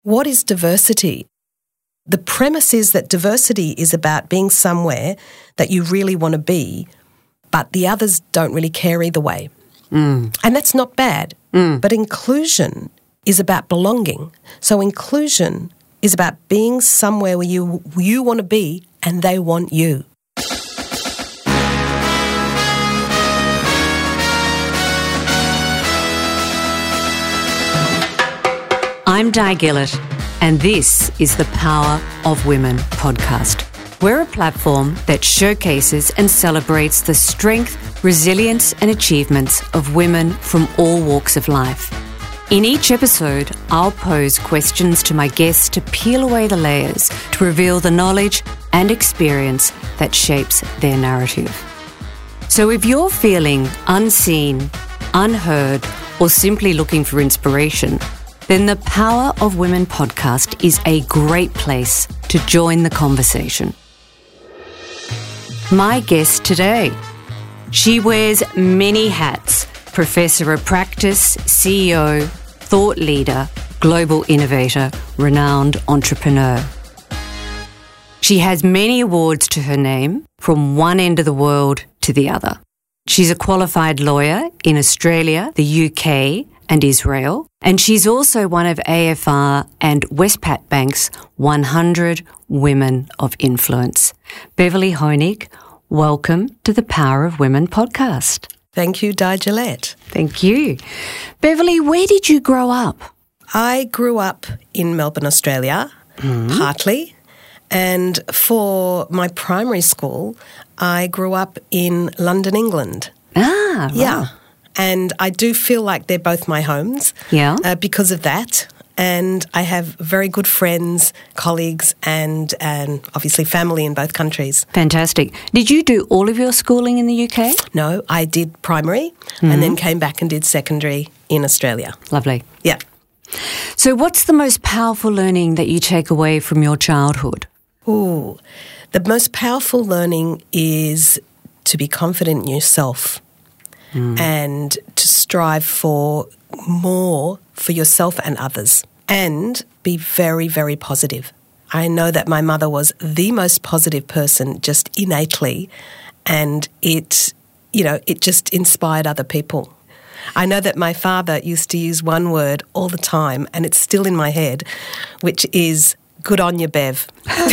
What is diversity? The premise is that diversity is about being somewhere that you really want to be, but the others don't really care either way. And that's not bad. But inclusion is about belonging. So inclusion is about being somewhere where you want to be and they want you. I'm Di Gillett, and this is the Power of Women podcast. We're a platform that showcases and celebrates the strength, resilience and achievements of women from all walks of life. In each episode, I'll pose questions to my guests to peel away the layers, to reveal the knowledge and experience that shapes their narrative. So if you're feeling unseen, unheard, or simply looking for inspiration, then the Power of Women podcast is a great place to join the conversation. My guest today, she wears many hats: professor of practice, CEO, thought leader, global innovator, renowned entrepreneur. She has many awards to her name, from one end of the world to the other. She's a qualified lawyer in Australia, the UK, and Israel, and she's also one of AFR and Westpac Bank's 100 Women of Influence. Beverly Honig, welcome to the Power of Women podcast. Thank you, Di Gillett. Thank you. Beverly, where did you grow up? I grew up in Melbourne, Australia, partly, and for my primary school, I grew up in London, England. Ah, right. Yeah. And I do feel like they're both my homes because of that. And I have very good friends, colleagues, and obviously family in both countries. Fantastic. Did you do all of your schooling in the UK? No, I did primary and then came back and did secondary in Australia. Lovely. Yeah. So what's the most powerful learning that you take away from your childhood? Ooh, the most powerful learning is to be confident in yourself. And to strive for more for yourself and others, and be very, very positive. I know that my mother was the most positive person just innately, and it just inspired other people. I know that my father used to use one word all the time, and it's still in my head, which is good on you, Bev.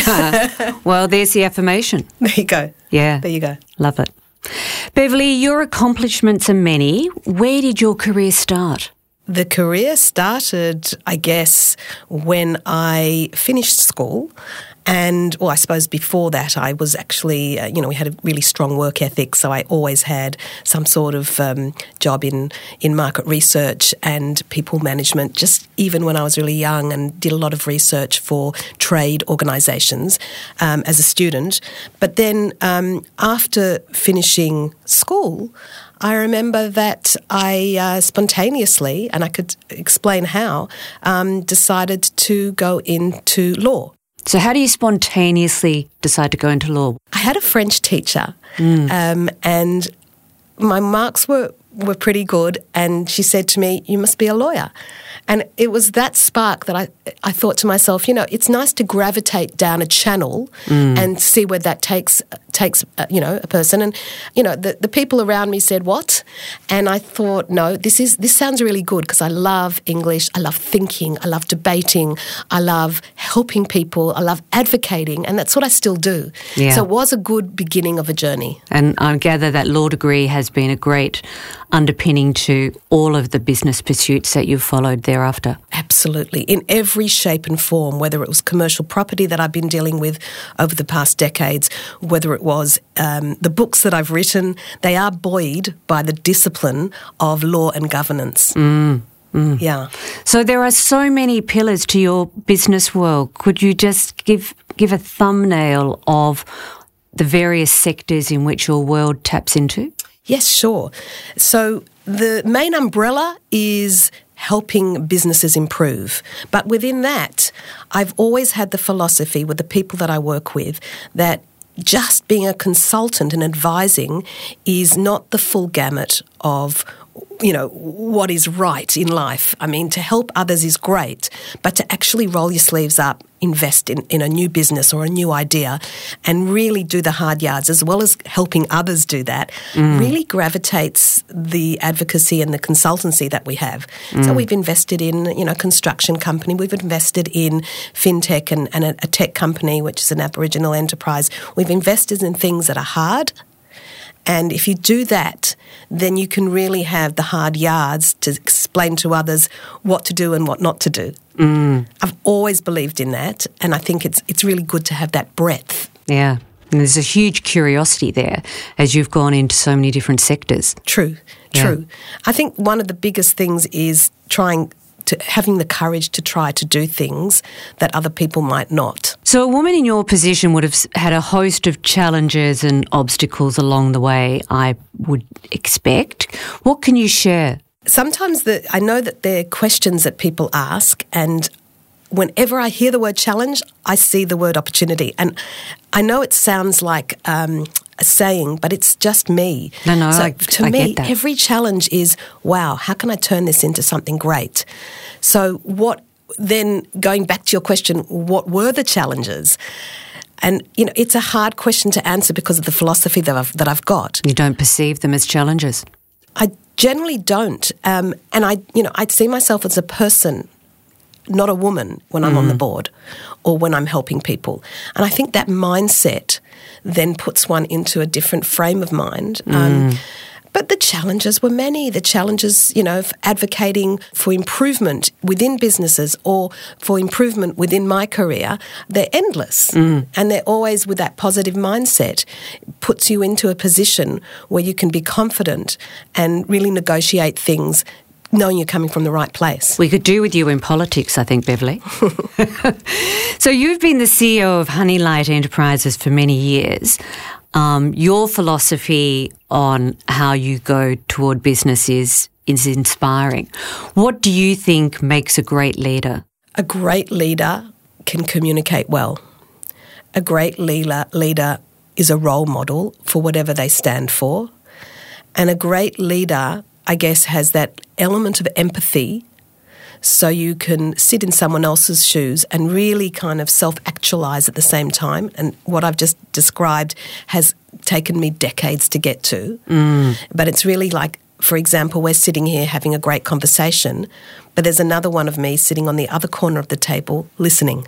Well, there's the affirmation. There you go. Yeah. There you go. Love it. Beverly, your accomplishments are many. Where did your career start? The career started, I guess, when I finished school. And, well, I suppose before that I was actually, we had a really strong work ethic, so I always had some sort of job in market research and people management, just even when I was really young, and did a lot of research for trade organisations as a student. But then after finishing school, I remember that I spontaneously, and I could explain how, decided to go into law. So how do you spontaneously decide to go into law? I had a French teacher and my marks were pretty good, and she said to me, "You must be a lawyer." And it was that spark that I thought to myself, it's nice to gravitate down a channel and see where that takes a person. And, the people around me said, "What?" And I thought, no, this sounds really good, because I love English, I love thinking, I love debating, I love helping people, I love advocating, and that's what I still do. Yeah. So it was a good beginning of a journey. And I gather that law degree has been a great underpinning to all of the business pursuits that you've followed thereafter. Absolutely. In every shape and form, whether it was commercial property that I've been dealing with over the past decades, whether it was the books that I've written, they are buoyed by the discipline of law and governance. Yeah. So there are so many pillars to your business world. Could you just give a thumbnail of the various sectors in which your world taps into? Yes, sure. So the main umbrella is helping businesses improve. But within that, I've always had the philosophy with the people that I work with that just being a consultant and advising is not the full gamut of what is right in life. I mean, to help others is great, but to actually roll your sleeves up, invest in a new business or a new idea and really do the hard yards as well as helping others do that really gravitates the advocacy and the consultancy that we have. So we've invested in, a construction company. We've invested in fintech and a tech company, which is an Aboriginal enterprise. We've invested in things that are hard. And if you do that, then you can really have the hard yards to explain to others what to do and what not to do. I've always believed in that, and I think it's really good to have that breadth. Yeah, and there's a huge curiosity there as you've gone into so many different sectors. True. I think one of the biggest things is having the courage to try to do things that other people might not. So a woman in your position would have had a host of challenges and obstacles along the way, I would expect. What can you share? Sometimes I know that there are questions that people ask, and whenever I hear the word challenge, I see the word opportunity. And I know it sounds like a saying, but it's just me. No, so I get that. Every challenge is, wow, how can I turn this into something great? So then going back to your question, what were the challenges? And, it's a hard question to answer because of the philosophy that I've got. You don't perceive them as challenges? I generally don't. And I'd see myself as a person, not a woman, when I'm on the board or when I'm helping people. And I think that mindset then puts one into a different frame of mind. But the challenges were many. The challenges, of advocating for improvement within businesses or for improvement within my career, they're endless. And they're always with that positive mindset. It puts you into a position where you can be confident and really negotiate things knowing you're coming from the right place. We could do with you in politics, I think, Beverly. So you've been the CEO of Honeylight Enterprises for many years. Your philosophy on how you go toward business is inspiring. What do you think makes a great leader? A great leader can communicate well. A great leader is a role model for whatever they stand for. And a great leader, I guess, has that element of empathy so you can sit in someone else's shoes and really kind of self-actualize at the same time. And what I've just described has taken me decades to get to. But it's really like, for example, we're sitting here having a great conversation, but there's another one of me sitting on the other corner of the table listening.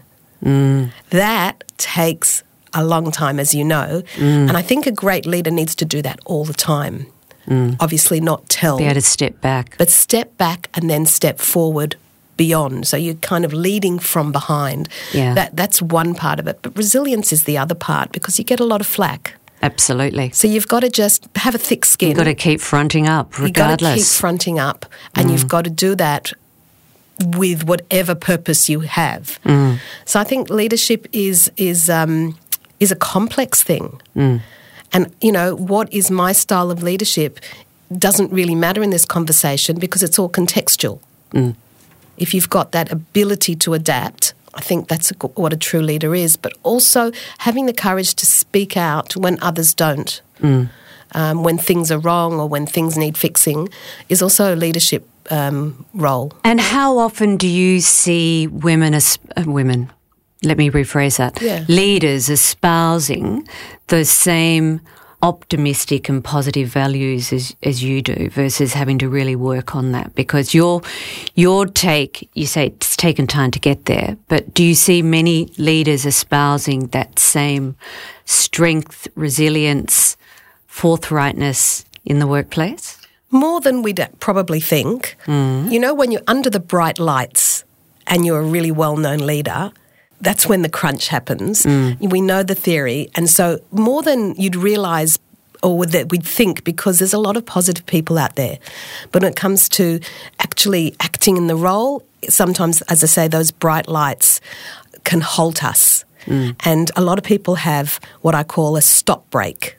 That takes a long time, as you know. And I think a great leader needs to do that all the time. Obviously not tell. Be able to step back. But step back and then step forward beyond. So you're kind of leading from behind. Yeah. That's one part of it. But resilience is the other part because you get a lot of flack. Absolutely. So you've got to just have a thick skin. You've got to keep fronting up regardless. You've got to keep fronting up and you've got to do that with whatever purpose you have. So I think leadership is a complex thing. And, what is my style of leadership doesn't really matter in this conversation because it's all contextual. If you've got that ability to adapt, I think that's what a true leader is, but also having the courage to speak out when others don't. When things are wrong or when things need fixing is also a leadership role. And how often do you see women, let me rephrase that, leaders espousing the same optimistic and positive values as you do versus having to really work on that? Because your take, you say it's taken time to get there, but do you see many leaders espousing that same strength, resilience, forthrightness in the workplace? More than we'd probably think. When you're under the bright lights and you're a really well-known leader, that's when the crunch happens. We know the theory. And so more than you'd realise or that we'd think, because there's a lot of positive people out there. But when it comes to actually acting in the role, sometimes, as I say, those bright lights can halt us. And a lot of people have what I call a stop break.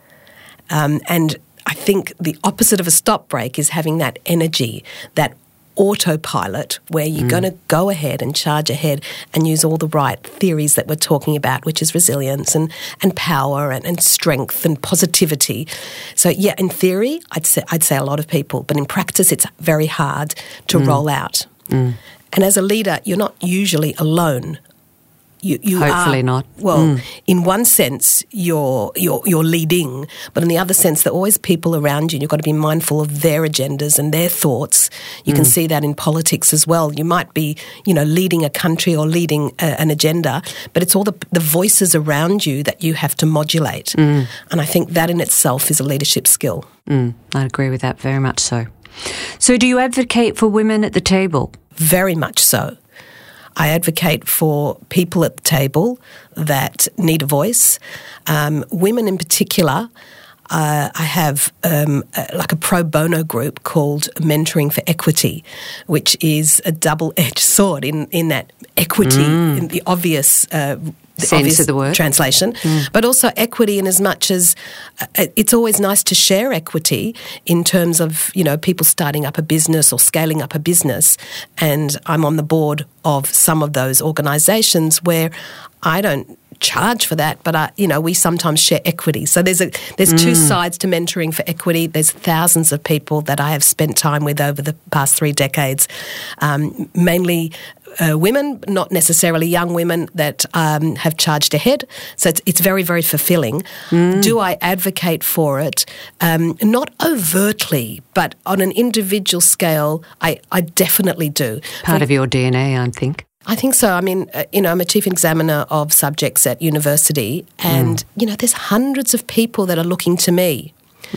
And I think the opposite of a stop break is having that energy, that autopilot where you're going to go ahead and charge ahead and use all the right theories that we're talking about, which is resilience and power and strength and positivity. So, yeah, in theory, I'd say a lot of people, but in practice, it's very hard to roll out. And as a leader, you're not usually alone. You Hopefully are, not. Well, in one sense, you're leading, but in the other sense, there are always people around you, and you've got to be mindful of their agendas and their thoughts. You can see that in politics as well. You might be, leading a country or leading an agenda, but it's all the voices around you that you have to modulate. And I think that in itself is a leadership skill. I agree with that very much so. So do you advocate for women at the table? Very much so. I advocate for people at the table that need a voice. Women in particular, I have like a pro bono group called Mentoring for Equity, which is a double-edged sword in that equity, in the obvious sense of the word translation, but also equity in as much as it's always nice to share equity in terms of, people starting up a business or scaling up a business. And I'm on the board of some of those organisations where I don't charge for that, but we sometimes share equity. So there's two sides to Mentoring for Equity. There's thousands of people that I have spent time with over the past 3 decades, mainly women, not necessarily young women that have charged ahead. So it's very, very fulfilling. Do I advocate for it? Not overtly, but on an individual scale, I definitely do. Part of your DNA, I think. I think so. I mean, I'm a chief examiner of subjects at university, and, there's hundreds of people that are looking to me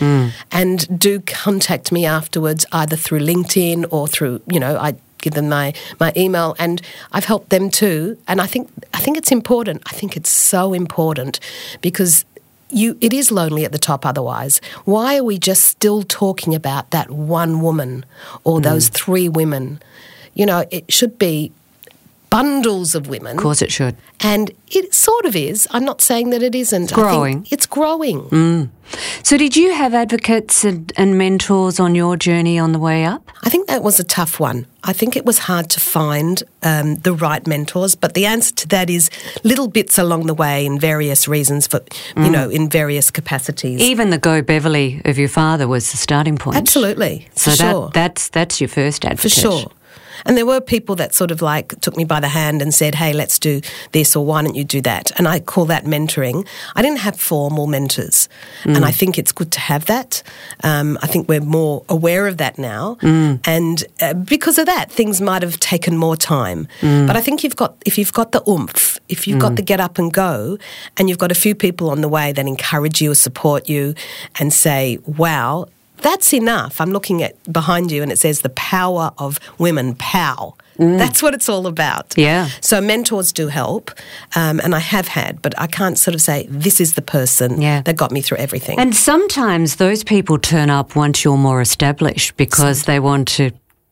and do contact me afterwards, either through LinkedIn or through, I give them my email, and I've helped them too. And I think it's important. I think it's so important because it is lonely at the top otherwise. Why are we just still talking about that one woman or those 3 women? It should be bundles of women. Of course it should. And it sort of is. I'm not saying that it isn't. It's growing. I think it's growing. So did you have advocates and mentors on your journey on the way up? I think that was a tough one. I think it was hard to find the right mentors, but the answer to that is little bits along the way in various reasons for, in various capacities. Even the Go Beverly of your father was the starting point. Absolutely. So for sure. that's your first advocate. For sure. And there were people that sort of like took me by the hand and said, hey, let's do this, or why don't you do that? And I call that mentoring. I didn't have formal mentors, and I think it's good to have that. I think we're more aware of that now. And because of that, things might have taken more time. But I think if you've got the oomph, if you've got the get up and go, and you've got a few people on the way that encourage you or support you and say, wow, that's enough. I'm looking at behind you and it says the power of women, POW. That's what it's all about. Yeah. So mentors do help, and I have had, but I can't sort of say this is the person that got me through everything. And sometimes those people turn up once you're more established because they want to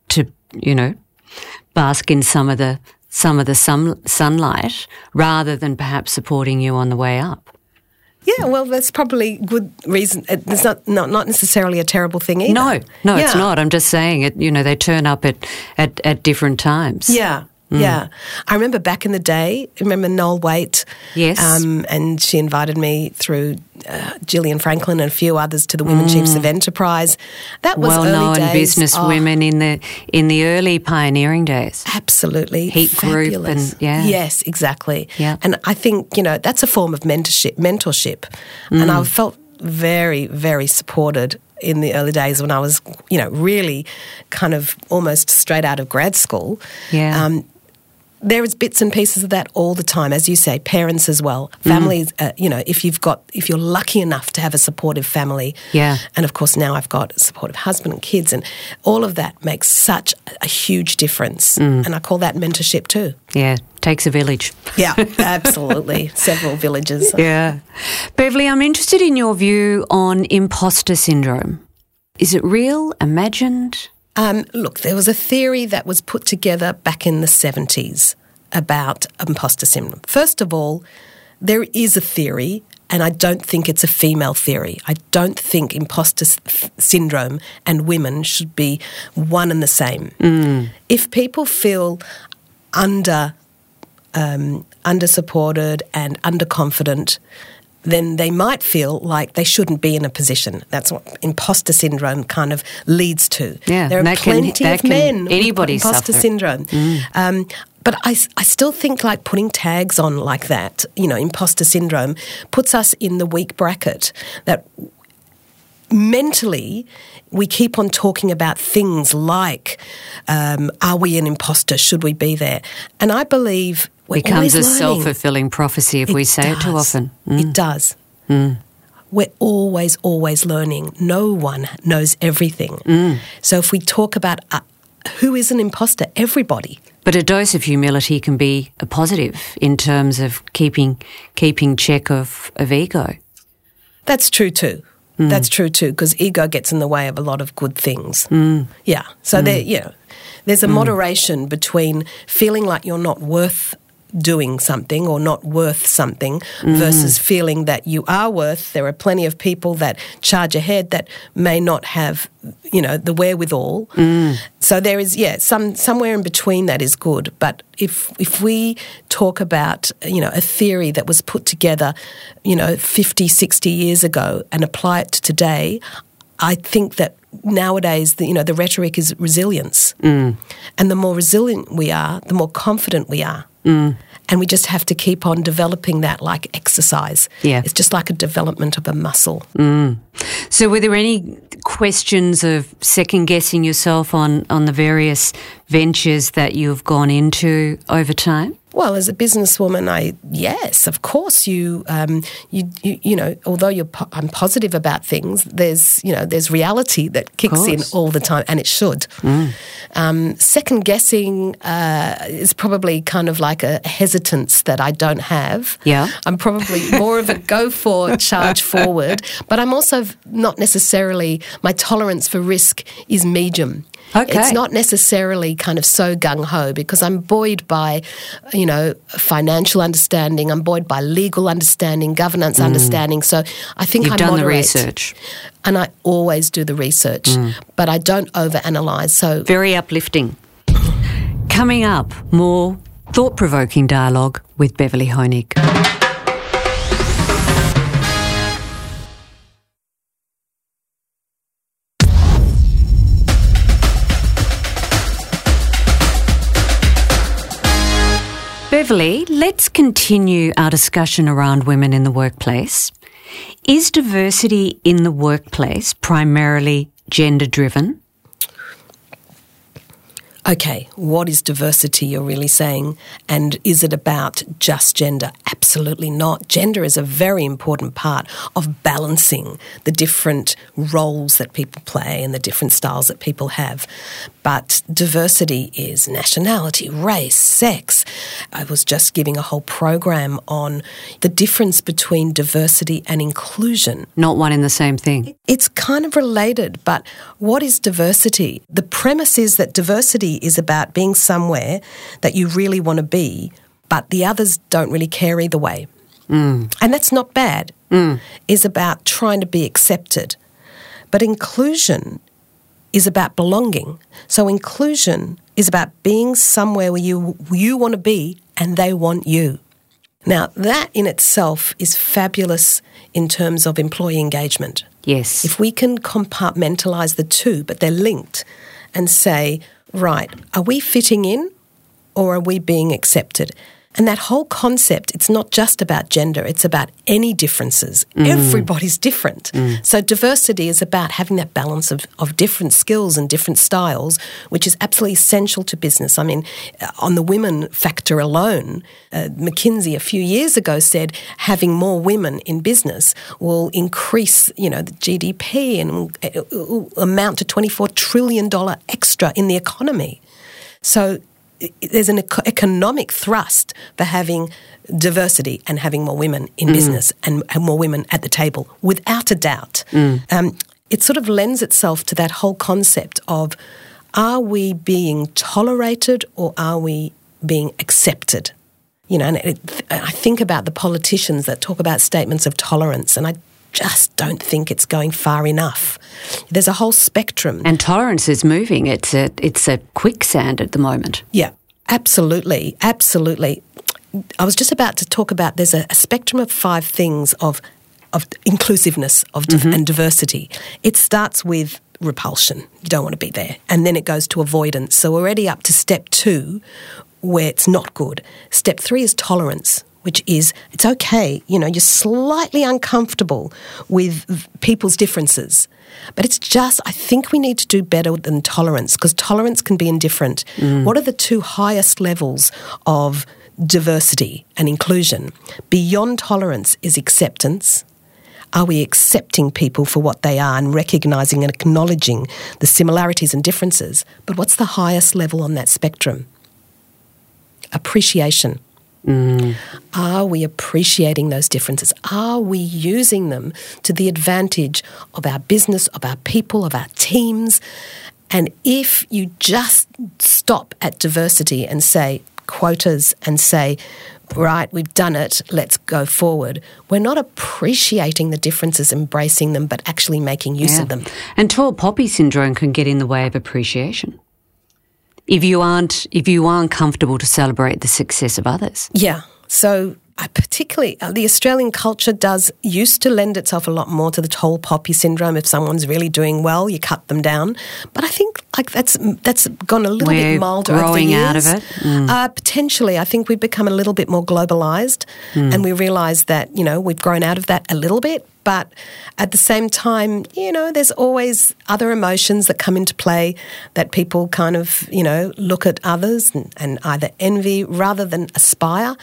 bask in some of the sunlight rather than perhaps supporting you on the way up. Yeah, well, that's probably good reason. It's not necessarily a terrible thing either. No, it's not. I'm just saying it. They turn up at different times. Yeah. Yeah. I remember back in the day, Noel Waite? Yes. And she invited me through Gillian Franklin and a few others to the Women Chiefs of Enterprise. That was early days. Well-known business women in the early pioneering days. Absolutely. Heat fabulous. Group and Yes, exactly. Yeah. And I think, that's a form of mentorship. And I felt very, very supported in the early days when I was, really kind of almost straight out of grad school. Yeah. There is bits and pieces of that all the time, as you say, parents as well, families, if you're lucky enough to have a supportive family. Yeah. And of course now I've got a supportive husband and kids, and all of that makes such a huge difference. And I call that mentorship too. Yeah, takes a village. Yeah, absolutely. Several villages. Yeah. Beverly, I'm interested in your view on imposter syndrome. Is it real, imagined? Look, there was a theory that was put together back in the 70s about imposter syndrome. First of all, there is a theory, and I don't think it's a female theory. I don't think imposter syndrome and women should be one and the same. If people feel under-supported and underconfident, then they might feel like they shouldn't be in a position. That's what imposter syndrome kind of leads to. Yeah, there are plenty of men with imposter syndrome. But I still think like putting tags on like that, imposter syndrome, puts us in the weak bracket that mentally we keep on talking about things like, are we an imposter? Should we be there? And I believe we're becomes always a learning. Self-fulfilling prophecy if we say it too often. It does. We're always learning. No one knows everything. So if we talk about who is an imposter, everybody. But a dose of humility can be a positive in terms of keeping check of ego. That's true too. That's true too, because ego gets in the way of a lot of good things. Yeah. So there's a moderation between feeling like you're not worth doing something or not worth something versus feeling that you are worth. There are plenty of people that charge ahead that may not have, the wherewithal. So there is, somewhere in between that is good. But if we talk about, a theory that was put together, 50, 60 years ago and apply it to today, I think that nowadays, the rhetoric is resilience. And the more resilient we are, the more confident we are. And we just have to keep on developing that like exercise. Yeah. It's just like a development of a muscle. So were there any questions of second-guessing yourself on the various ventures that you've gone into over time? Well, as a businesswoman, yes, of course. Although I'm positive about things, there's reality that kicks in all the time, and it should. Second guessing is probably kind of like a hesitance that I don't have. Yeah, I'm probably more of a go for, charge forward, but I'm also not necessarily. My tolerance for risk is medium. Okay. It's not necessarily kind of so gung-ho because I'm buoyed by, financial understanding. I'm buoyed by legal understanding, governance understanding. So I think You've I done moderate. the research. And I always do the research, but I don't overanalyze. So very uplifting. Coming up, more thought-provoking dialogue with Beverly Honig. Beverly, let's continue our discussion around women in the workplace. Is diversity in the workplace primarily gender-driven? Okay, what is diversity you're really saying? And is it about just gender? Absolutely not. Gender is a very important part of balancing the different roles that people play and the different styles that people have. But diversity is nationality, race, sex. I was just giving a whole program on the difference between diversity and inclusion. Not one and the same thing. It's kind of related, but what is diversity? The premise is that diversity is about being somewhere that you really want to be, but the others don't really care either way. And that's not bad. It's about trying to be accepted. But inclusion is about belonging. So inclusion is about being somewhere where you want to be and they want you. Now, that in itself is fabulous in terms of employee engagement. Yes. If we can compartmentalise the two, but they're linked, and say, right, are we fitting in or are we being accepted? And that whole concept, it's not just about gender, it's about any differences. Everybody's different. So diversity is about having that balance of different skills and different styles, which is absolutely essential to business. I mean, on the women factor alone, McKinsey a few years ago said having more women in business will increase, the GDP and it will amount to $24 trillion extra in the economy. So there's an economic thrust for having diversity and having more women in business and more women at the table, without a doubt. It sort of lends itself to that whole concept of, are we being tolerated or are we being accepted? You know, and I think about the politicians that talk about statements of tolerance, and I just don't think it's going far enough. There's a whole spectrum. And tolerance is moving. It's a quicksand at the moment. Yeah, absolutely, absolutely. I was just about to talk about there's a spectrum of 5 things of inclusiveness and diversity. It starts with repulsion. You don't want to be there. And then it goes to avoidance. So we're already up to step 2, where it's not good. Step 3 is tolerance, which is it's okay. You know, you're slightly uncomfortable with people's differences. But it's just, I think we need to do better than tolerance, because tolerance can be indifferent. What are the 2 highest levels of diversity and inclusion? Beyond tolerance is acceptance. Are we accepting people for what they are and recognising and acknowledging the similarities and differences? But what's the highest level on that spectrum? Appreciation. Are we appreciating those differences? Are we using them to the advantage of our business, of our people, of our teams? And if you just stop at diversity and say quotas and say, right, we've done it, let's go forward, we're not appreciating the differences, embracing them, but actually making use of them. And tall poppy syndrome can get in the way of appreciation. If you aren't comfortable to celebrate the success of others. Yeah. So particularly the Australian culture used to lend itself a lot more to the tall poppy syndrome. If someone's really doing well, you cut them down. But I think that's gone a little bit milder over the years. Growing out of it? Potentially. I think we've become a little bit more globalised and we realise that, you know, we've grown out of that a little bit. But at the same time, you know, there's always other emotions that come into play that people kind of, you know, look at others and either envy rather than aspire.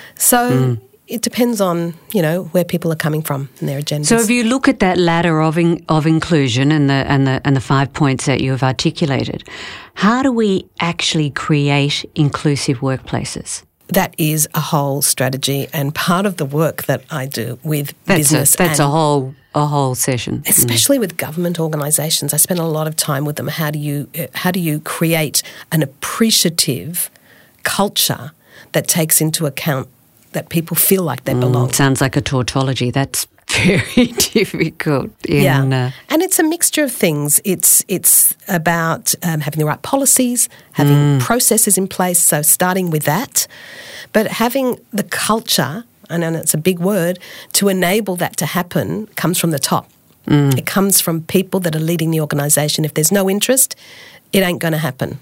So it depends on, you know, where people are coming from and their agendas. So if you look at that ladder of inclusion and the 5 points that you have articulated, how do we actually create inclusive workplaces? That is a whole strategy and part of the work that I do with business. That's a whole session. Especially with government organisations. I spend a lot of time with them. How do you create an appreciative culture that takes into account that people feel like they belong? Sounds like a tautology. That's very difficult. And it's a mixture of things. It's about having the right policies, having processes in place, so starting with that, but having the culture, and it's a big word, to enable that to happen comes from the top. It comes from people that are leading the organisation. If there's no interest, it ain't going to happen.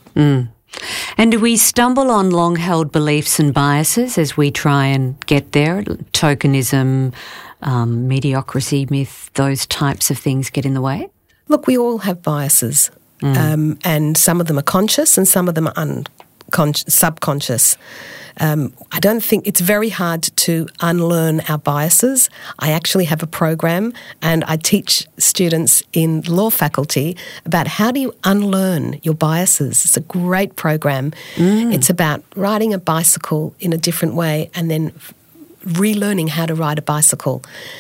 And do we stumble on long-held beliefs and biases as we try and get there? Tokenism, mediocrity myth, those types of things get in the way? Look, we all have biases, and some of them are conscious and some of them are subconscious. I don't think it's very hard to unlearn our biases. I actually have a program and I teach students in law faculty about how do you unlearn your biases. It's a great program. It's about riding a bicycle in a different way and then relearning how to ride a bicycle.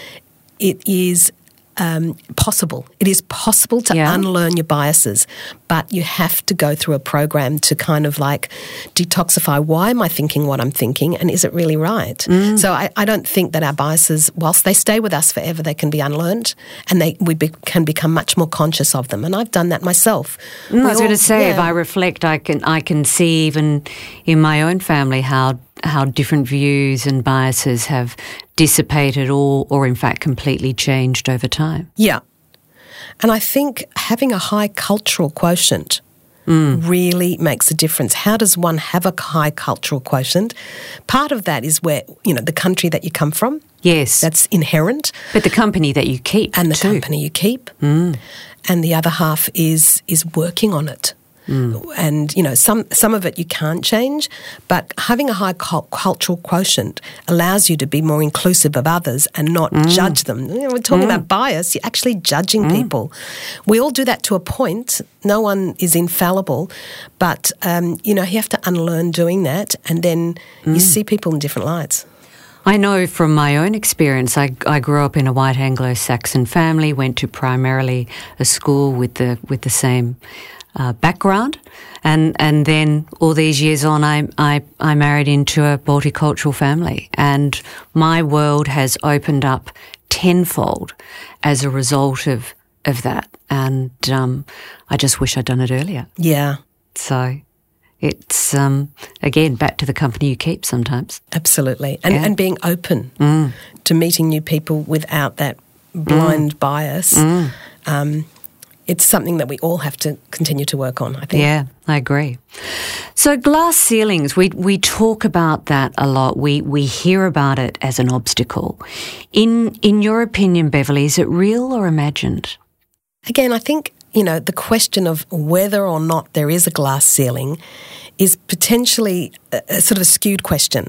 It is possible. It is possible to unlearn your biases, but you have to go through a program to kind of like detoxify. Why am I thinking what I'm thinking, and is it really right? So I don't think that our biases, whilst they stay with us forever, they can be unlearned, and can become much more conscious of them. And I've done that myself. I was going to say, if I reflect, I can see even in my own family how different views and biases have dissipated or in fact completely changed over time. Yeah. And I think having a high cultural quotient really makes a difference. How does one have a high cultural quotient? Part of that is where, you know, the country that you come from. Yes. That's inherent. But the company that you keep. And the company you keep. And the other half is working on it. And, you know, some of it you can't change, but having a high cultural quotient allows you to be more inclusive of others and not judge them. You know, we're talking about bias. You're actually judging people. We all do that to a point. No one is infallible, but, you know, you have to unlearn doing that, and then you see people in different lights. I know from my own experience, I grew up in a white Anglo-Saxon family, went to primarily a school with the same background. And then all these years on, I married into a multicultural family, and my world has opened up tenfold as a result of that. And I just wish I'd done it earlier. Yeah. So it's, again, back to the company you keep sometimes. Absolutely. And being open to meeting new people without that blind bias. It's something that we all have to continue to work on, I think. Yeah, I agree. So glass ceilings, we talk about that a lot. We hear about it as an obstacle. In your opinion, Beverly, is it real or imagined? Again, I think, the question of whether or not there is a glass ceiling is potentially a sort of a skewed question.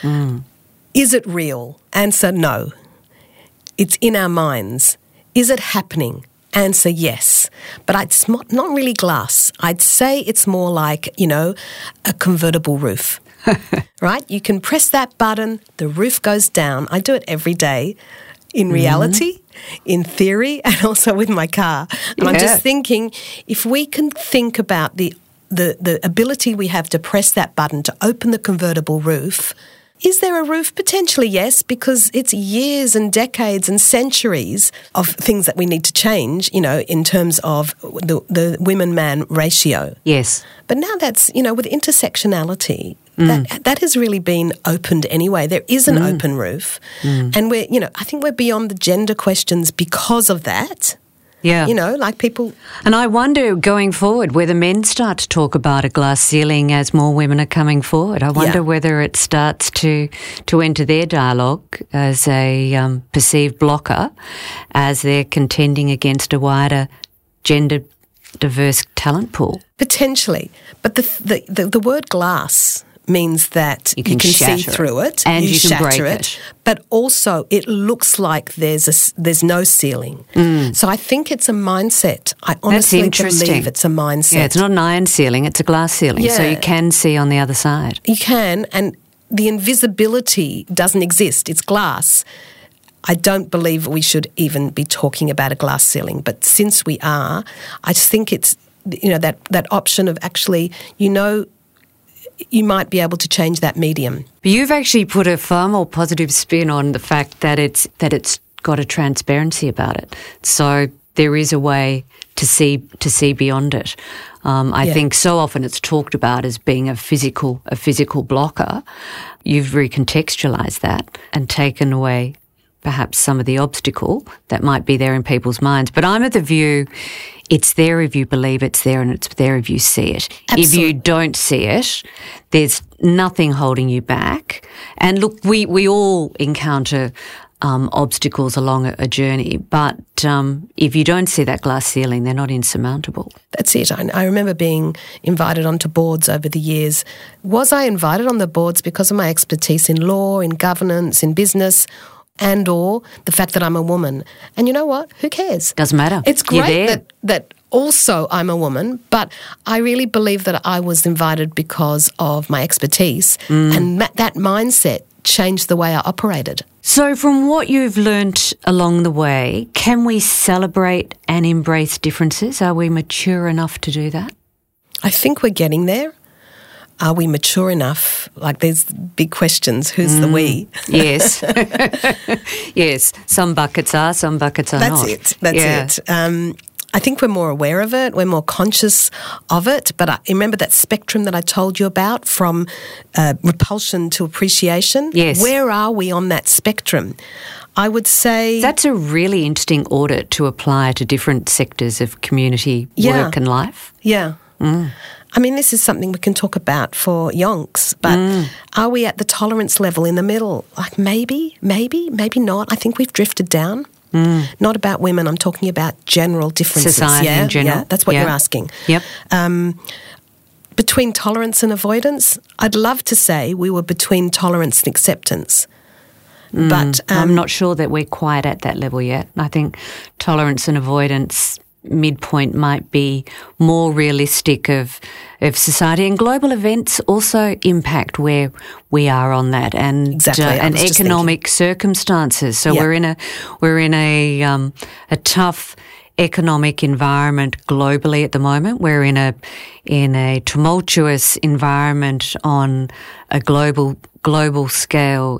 Is it real? Answer, no. It's in our minds. Is it happening? Answer, yes. But it's not really glass. I'd say it's more like, a convertible roof, right? You can press that button, the roof goes down. I do it every day in reality, in theory, and also with my car. And I'm just thinking, if we can think about the ability we have to press that button to open the convertible roof, is there a roof? Potentially, yes, because it's years and decades and centuries of things that we need to change, in terms of the women-man ratio. Yes. But now that's, with intersectionality, that has really been opened anyway. There is an open roof. And I think we're beyond the gender questions because of that. Yeah. Like people... And I wonder, going forward, whether men start to talk about a glass ceiling as more women are coming forward. I wonder whether it starts to enter their dialogue as a perceived blocker as they're contending against a wider gender diverse talent pool. Potentially. But the word glass means that you can see through it and you can break it, but also it looks like there's no ceiling. So I think it's a mindset. I honestly believe it's a mindset. Yeah, it's not an iron ceiling, it's a glass ceiling, so you can see on the other side. You can, and the invisibility doesn't exist. It's glass. I don't believe we should even be talking about a glass ceiling, but since we are, I just think it's that option of actually, you might be able to change that medium. But you've actually put a far more positive spin on the fact that it's got a transparency about it. So there is a way to see beyond it. I think so often it's talked about as being a physical blocker. You've recontextualised that and taken away perhaps some of the obstacle that might be there in people's minds. But I'm of the view it's there if you believe it's there, and it's there if you see it. Absolutely. If you don't see it, there's nothing holding you back. And look, we all encounter obstacles along a journey, but if you don't see that glass ceiling, they're not insurmountable. That's it. I remember being invited onto boards over the years. Was I invited on the boards because of my expertise in law, in governance, in business, and or the fact that I'm a woman? And you know what? Who cares? Doesn't matter. It's great that also I'm a woman, but I really believe that I was invited because of my expertise, and that mindset changed the way I operated. So from what you've learnt along the way, can we celebrate and embrace differences? Are we mature enough to do that? I think we're getting there. Are we mature enough? Like, there's big questions. Who's the we? Yes. Yes. Some buckets are, some buckets are not. That's it. I think we're more aware of it. We're more conscious of it. But I remember that spectrum that I told you about, from repulsion to appreciation. Yes. Where are we on that spectrum? I would say... That's a really interesting audit to apply to different sectors of community work and life. Yeah. I mean, this is something we can talk about for yonks, but are we at the tolerance level in the middle? Like maybe not. I think we've drifted down. Not about women, I'm talking about general differences. Society in general. Yeah, that's what you're asking. Yep. Between tolerance and avoidance, I'd love to say we were between tolerance and acceptance. But I'm not sure that we're quite at that level yet. I think tolerance and avoidance midpoint might be more realistic of society, and global events also impact where we are on that, and and economic circumstances. So we're in a tough economic environment globally at the moment. We're in a tumultuous environment on a global scale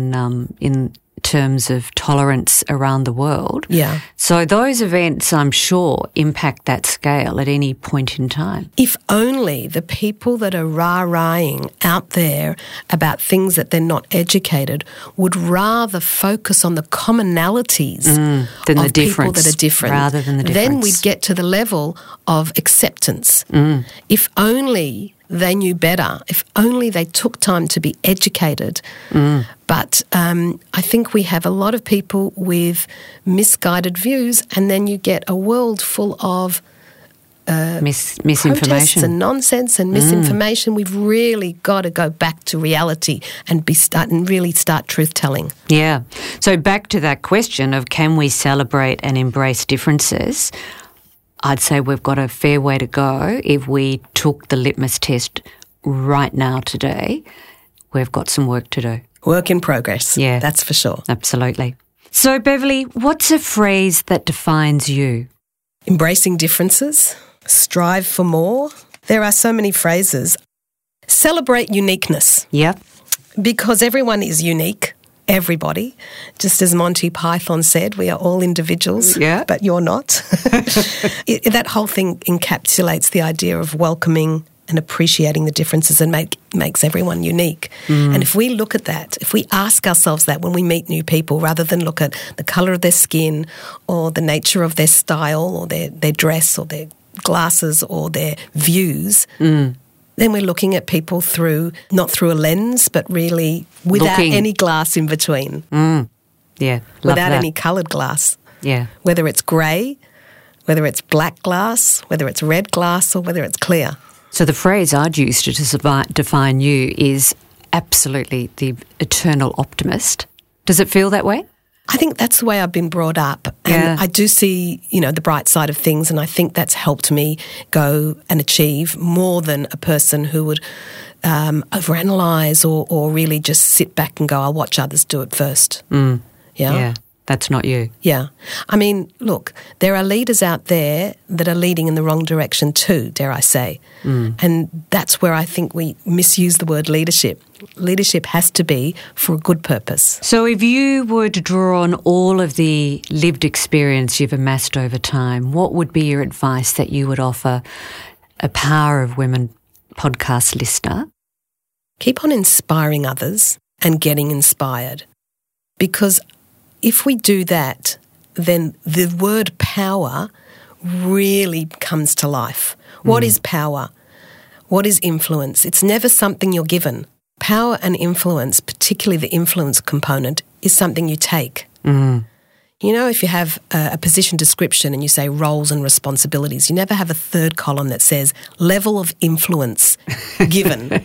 in terms of tolerance around the world. Yeah. So those events, I'm sure, impact that scale at any point in time. If only the people that are rah-rahing out there about things that they're not educated would rather focus on the commonalities than of the difference, people that are different. rather than the difference. Then we'd get to the level of acceptance. If only they knew better, if only they took time to be educated. But I think we have a lot of people with misguided views, and then you get a world full of misinformation protests and nonsense and misinformation. We've really got to go back to reality and really start truth-telling. Yeah. So back to that question of can we celebrate and embrace differences, I'd say we've got a fair way to go. If we took the litmus test right now today, we've got some work to do. Work in progress. Yeah. That's for sure. Absolutely. So, Beverly, what's a phrase that defines you? Embracing differences, strive for more. There are so many phrases. Celebrate uniqueness. Yep. Because everyone is unique. Everybody. Just as Monty Python said, we are all individuals, but you're not. That whole thing encapsulates the idea of welcoming and appreciating the differences and makes everyone unique. And if we look at that, if we ask ourselves that when we meet new people, rather than look at the colour of their skin or the nature of their style or their dress or their glasses or their views, then we're looking at people not through a lens, but really without any glass in between. Yeah, without any coloured glass. Yeah. Whether it's grey, whether it's black glass, whether it's red glass, or whether it's clear. So the phrase I'd use to define you is absolutely the eternal optimist. Does it feel that way? I think that's the way I've been brought up. And I do see, the bright side of things, and I think that's helped me go and achieve more than a person who would overanalyze or really just sit back and go, I'll watch others do it first. Yeah, that's not you. Yeah. I mean, look, there are leaders out there that are leading in the wrong direction too, dare I say. And that's where I think we misuse the word leadership. Leadership has to be for a good purpose. So if you were to draw on all of the lived experience you've amassed over time, what would be your advice that you would offer a Power of Women podcast listener? Keep on inspiring others and getting inspired. Because if we do that, then the word power really comes to life. What is power? What is influence? It's never something you're given. Power and influence, particularly the influence component, is something you take. If you have a position description and you say roles and responsibilities, you never have a third column that says level of influence given.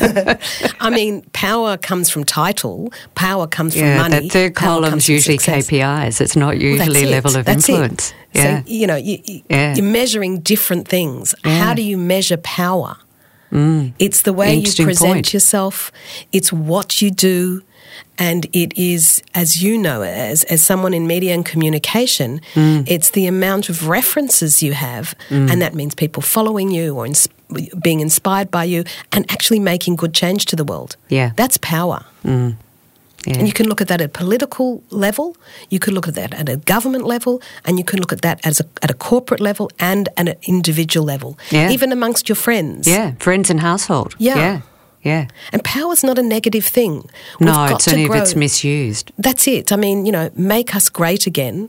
I mean, power comes from title, power comes from money. That third column's usually KPIs. It's not usually level of influence. Yeah. So, you're measuring different things. How do you measure power? It's the way you present yourself. It's what you do. And it is, as you know, as someone in media and communication, it's the amount of references you have, and that means people following you or being inspired by you and actually making good change to the world. Yeah. That's power. Yeah. And you can look at that at a political level, you could look at that at a government level, and you can look at that at a corporate level and at an individual level, even amongst your friends. Yeah, friends and household. Yeah. And power's not a negative thing. It's only if it's misused. That's it. I mean, make us great again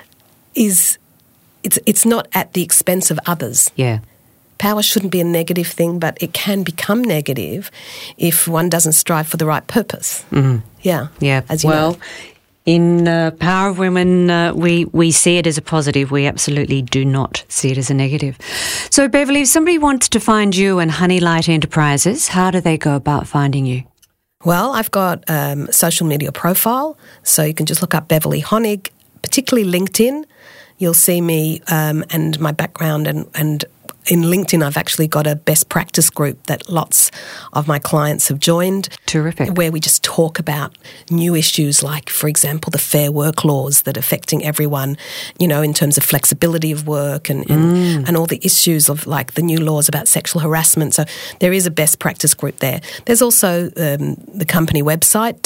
it's not at the expense of others. Yeah. Power shouldn't be a negative thing, but it can become negative if one doesn't strive for the right purpose. Yeah. As you know. In Power of Women, we see it as a positive. We absolutely do not see it as a negative. So, Beverly, if somebody wants to find you and Honeylight Enterprises, how do they go about finding you? Well, I've got a social media profile, so you can just look up Beverly Honig, particularly LinkedIn. You'll see me and my background and in LinkedIn, I've actually got a best practice group that lots of my clients have joined. Terrific. Where we just talk about new issues like, for example, the Fair Work laws that are affecting everyone, in terms of flexibility of work and all the issues of like the new laws about sexual harassment. So there is a best practice group there. There's also the company website,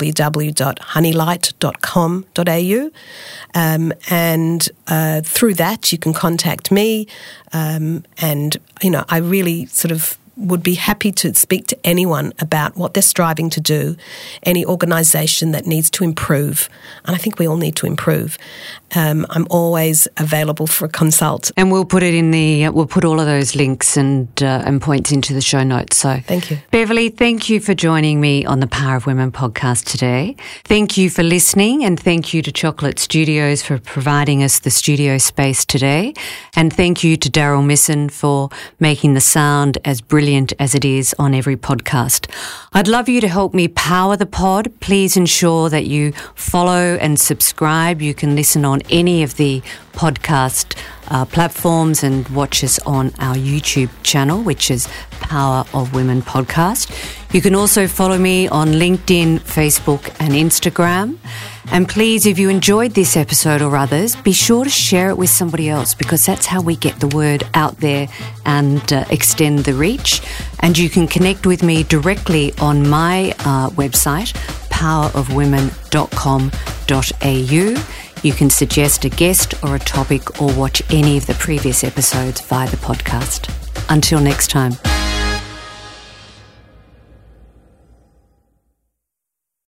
www.honeylight.com.au, and through that you can contact me, and I really sort of would be happy to speak to anyone about what they're striving to do, any organisation that needs to improve, and I think we all need to improve. I'm always available for a consult. And we'll put it in we'll put all of those links and points into the show notes. So thank you. Beverly, thank you for joining me on the Power of Women podcast today. Thank you for listening, and thank you to Chocolate Studios for providing us the studio space today. And thank you to Daryl Misson for making the sound as brilliant as it is on every podcast. I'd love you to help me power the pod. Please ensure that you follow and subscribe. You can listen on any of the podcast platforms and watch us on our YouTube channel, which is Power of Women Podcast. You can also follow me on LinkedIn, Facebook and Instagram. And please, if you enjoyed this episode or others, be sure to share it with somebody else, because that's how we get the word out there and extend the reach. And you can connect with me directly on my website, powerofwomen.com.au. You can suggest a guest or a topic or watch any of the previous episodes via the podcast. Until next time.